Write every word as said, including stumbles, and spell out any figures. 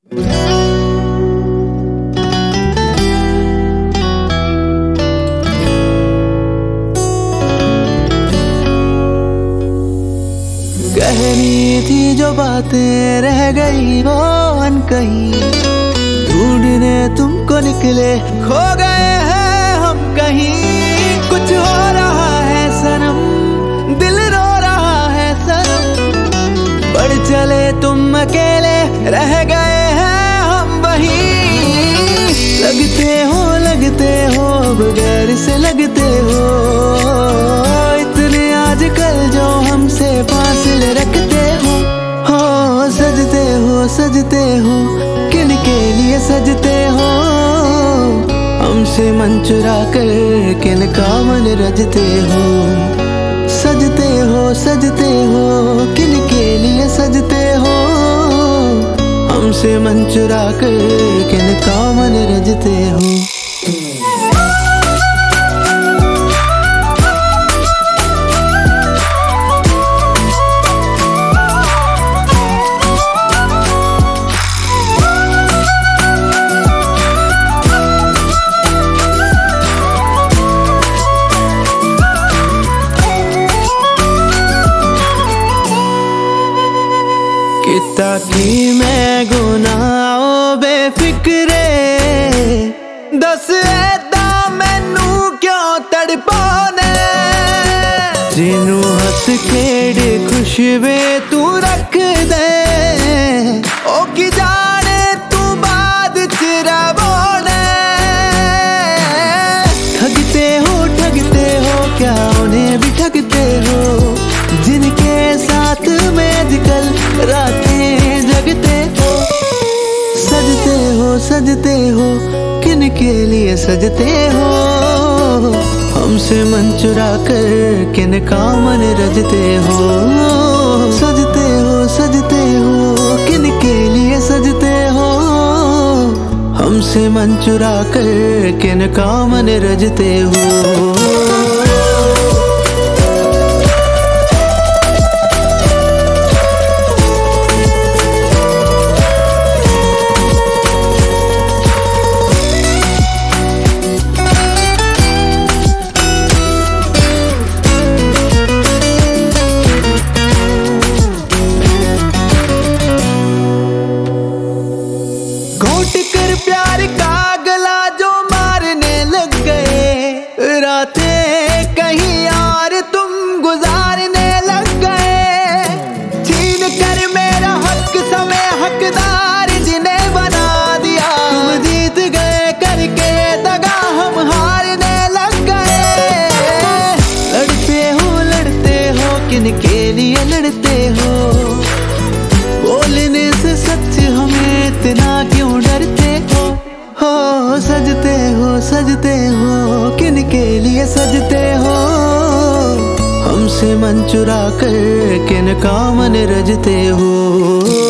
कहनी थी जो बातें रह गई वो अनकही, ढूंढने तुमको निकले खो गए हैं हम कहीं। कुछ हो रहा है सनम, दिल रो रहा है सनम, बढ़ चले तुम अकेले रह गए हैं हम वहीं। लगते हो लगते हो बगैर से लगते हो, इतने आजकल जो हमसे फासले रखते हो। हो सजते हो सजते हो किन के लिए सजते हो, हमसे मन चुरा कर किन का मन रजते हो। सजते हो सजते हो किन के लिए सजते हो, हमसे मन चुरा कर किन का मन रजते हो। किता की मैं गुनाह बेफिक्रे, दस ऐदा मैनू क्यों तड़पाने। जिनू हस खेड़ खुशबे तू रख दे, ओ की जाने तू बाद च रवाने। ठगते हो ठगते हो क्या उन्हें भी ठगते हो, जिनके साथ में आजकल रातें जगते हो। सजते हो सजते हो किन के लिए सजते हो, हमसे मन चुरा कर किन का मन रजते हो। सजते हो सजते हो किन के लिए सजते हो, हमसे मन चुरा कर किन का मन रजते हो। कर प्यार का गला जो मारने लग गए, रातें कहीं और तुम गुजारने लग गए। छीन कर मेरा हक समय हकदार जिन्हें बना दिया, तुम जीत गए करके दगा हम हारने लग गए। लड़ते हो लड़ते हो किन के लिए लड़ते हो, बोलने से सच हमें इतना क्यों डरते हो। हो सजते हो सजते हो किन के लिए सजते हो, हमसे मन चुरा कर किन का मन रजते हो।